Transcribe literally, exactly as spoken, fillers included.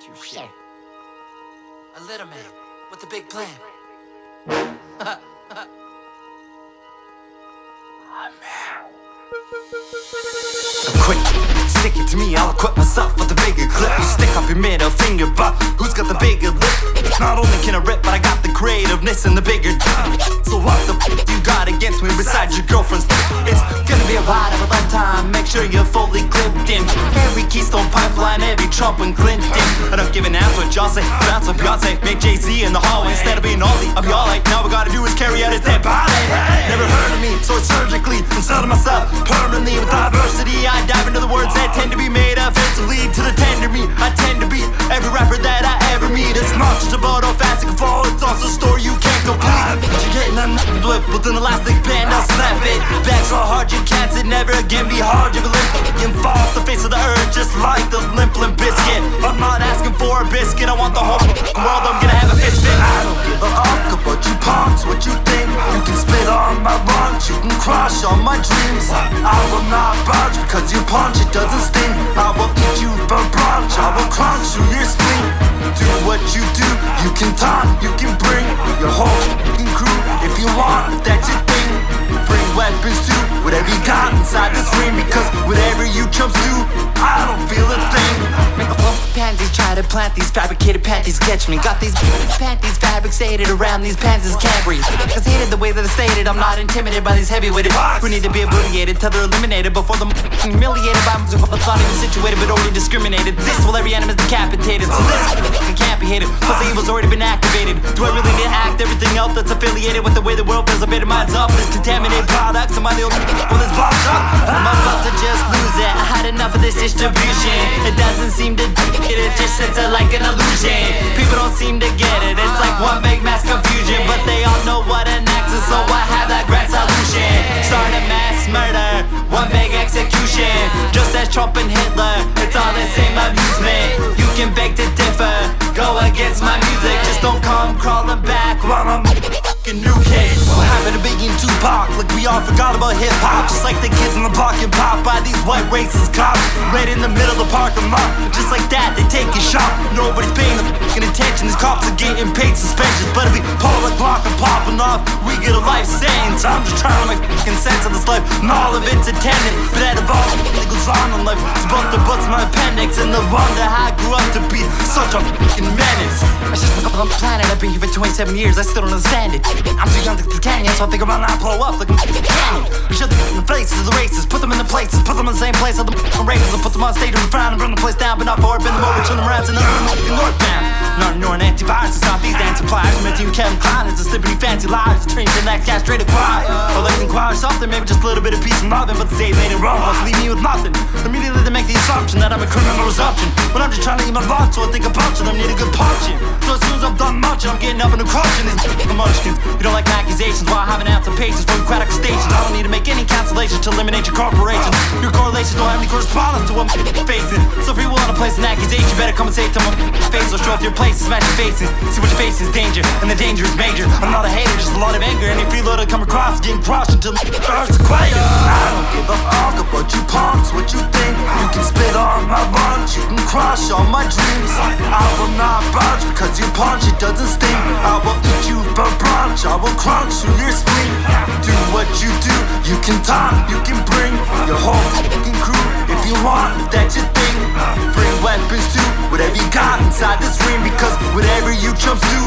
you shit. A little man with a big plan. Quick, stick it to me, I'll equip myself with a bigger clip. You stick up your middle finger, but who's got the bigger lip? Not only can I rip, but I got the creativeness and the bigger d- So what the f*** you got against me besides your girlfriend's d- It's gonna be a ride of a lifetime, make sure you're fully clipped in. Every Keystone Pipeline, every Trump and Clinton. I don't give an ass what y'all say, bounce with Beyonce, make Jay-Z in the hallway. Instead of being Aussie, I'll be all like, now what I gotta do is carry out his dead body. Never heard of me, so surgically, instead of myself, permanently with diversity, I dive into the words that tend to be made offensively to the tender me. I tend to be every rapper that I ever meet. It's not just about how fast you can fall, it's also a story you can't complete. You're getting a whip with an elastic band, I'll snap it back so hard you can't sit, never again be hard. You're gonna fall off the face of the earth just like the limp limp biscuit. I'm not asking for a biscuit, I want the whole world, I'm gonna have a fist fit. I don't give a fuck about you punks, what you think. You can spit on my lunch, you can crush all my dreams. I will not budge because you punch, it doesn't sting. I will eat you for brunch, I will crunch through your spleen. Do what you do, you can taunt, you can bring your whole f***ing crew if you want, if that's your thing. Bring weapons too, whatever you got inside this ring, because whatever you chumps do, I don't feel a thing. Make a fluff panties, try to plant these fabricated panties, catch me. Got these panties fabricated around these panties, can't breathe. Cause hated the way that I stated, I'm not intimidated by these heavyweighted who need to be obliterated till they're eliminated before them humiliated by them. Thought even situated but already discriminated. This will every animal is decapitated, so this can't be hated. Plus the evil's already been activated. Do I really need to act everything else that's affiliated with the way the world feels? I better minds up this contaminated products. Am I the old well this box up? I'm about to just lose it. I had enough of this distribution. It doesn't seem to get it, just sits there like an illusion. People don't seem to get it. It's like one big mass confusion, but they all know what an act is, so I have that grand solution. Start a mass murder, one big execution. Just as Trump and Hitler, it's all the same amusement. You can beg to differ, go against my music. Just don't come crawling back while I'm f***ing new kids. What happened to Biggie and Tupac? Like we all forgot about hip-hop. Just like the kids in the block and pop by these white racist cops right in the middle of the parking lot. Just like that, they take a shot. Nobody's paying the f***ing attention. These cops are getting paid suspensions, but if we pull a Glock and popping off, we get a life sentence. I'm just trying to make f***ing sense of this life, and all of it's attendant. But out of all that goes on in life, it's both the butts, my appendix, and the wonder how I grew up to be such a f***ing menace. I just look up on the planet, I've been here for twenty-seven years, I still don't understand it. I'm too young to the canyon, so I think about not blow up like a f***ing canyon. We shut the f***ing faces of the races, put them in the places, put them in the same place of the f***ing races, and put them on stage in the front and burn the place down, but not for it, bend them over, turn them around, and then f***ing northbound. Not ignoring antivirus, it's not these damn suppliers. I'm meant to you Kevin Klein, it's a slippery fancy lies. It's trained to that castrated quiet. Or let's inquire something, maybe just a little bit of peace and loving. But the days ain't wrong, wants to leave me with nothing. Immediately they make the assumption that I'm a criminal resumption, when I'm just trying to eat my lunch, so I think a bunch of them need a good punching. So as soon as I'm done munching, I'm getting up and I'm crushing these f***ing munchkins. You don't like my accusations, while I have an ounce of patience for aquatic stations. I don't need to make any cancellations to eliminate your corporation. Your correlations don't have any correspondence to what I'm facing. So if you want to place an accusation, you better come and say it to my face, or show up your place and smash your faces. See what your face is danger, and the danger is major. I'm not a hater, just a lot of anger. Any freeloader come across, getting crushed until the earth's quiet. I don't give a fuck about you punks, what you think. You can spit on my lunch, you can crush all my dreams. I will not budge because you punch, it doesn't sting. I will eat you for brunch, I will crunch through your spleen. Do what you do, you can taunt, you can bring your whole f***ing crew if you want, if that's your thing. Bring weapons too, whatever you got inside this ring, because whatever you chumps do,